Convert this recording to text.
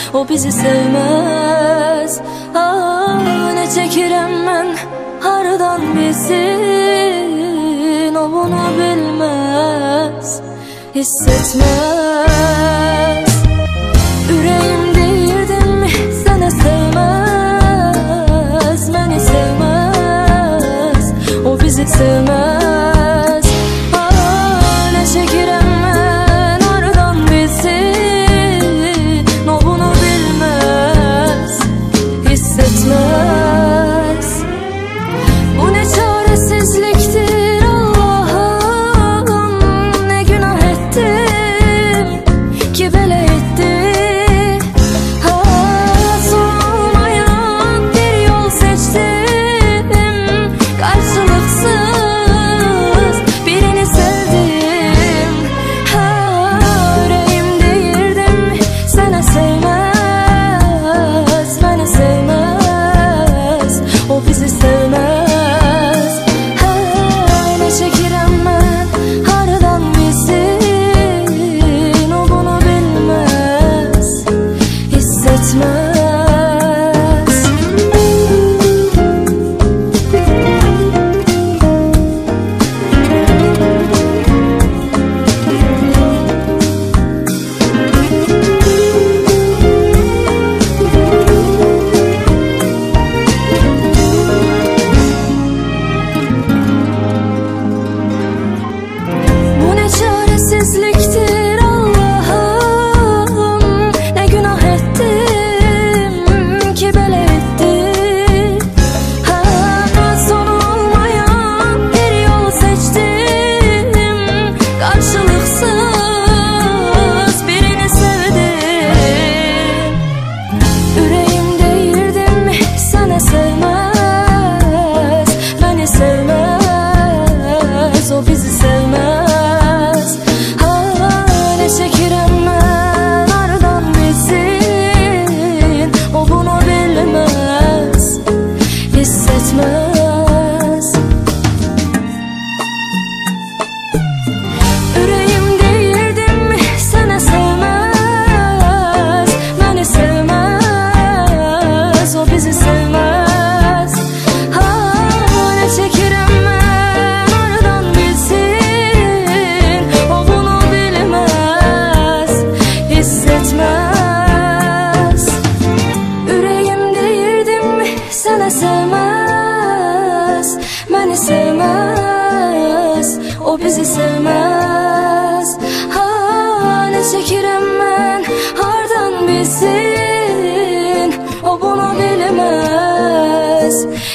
o bizi sevmez. Ne çəkirəm mən hardan bilsin, o bunu bilmez, hissetmez. Ürəyim deyirdim sənə sevmez, məni sevmez, o bizi sevmez. Ne çəkirəm mən hardan bilsin, o bunu bilmez, hissetmez. Bu ne çaresizliktir Allah'ım, ne günah ettim ki belə etdi. Solmayan bir yol seçtim, karşılıksız birini sevdim. Yüreğim değirdim sana sevmez, beni sevmez, o bizi sevmez. Ne çəkirəm mən hardan bilsin, o bunu bilmez, hissetmez. Bu ne çaresizliktir Allah'ım, ne günah ettim ki belə etdi. Sonu olmayan bir yol seçtim, karşılıksız birini sevdim. Yüreğim değirdim sana sevmez, beni sevmez, o bizi sevmez. Ne çəkirəm mən hardan bilsin, o bunu bilmez, hissetmez. Yüreğim değirdim sana sevmez, beni sevmez, o bizi sevmez. Ne çəkirəm mən hardan bilsin, o bunu bilmez, hissetmez. Yüreğim değirdim sana sevmez, beni sevmez, o bizi sevmez. Ne çəkirəm mən hardan bilsin, o bunu bilmez,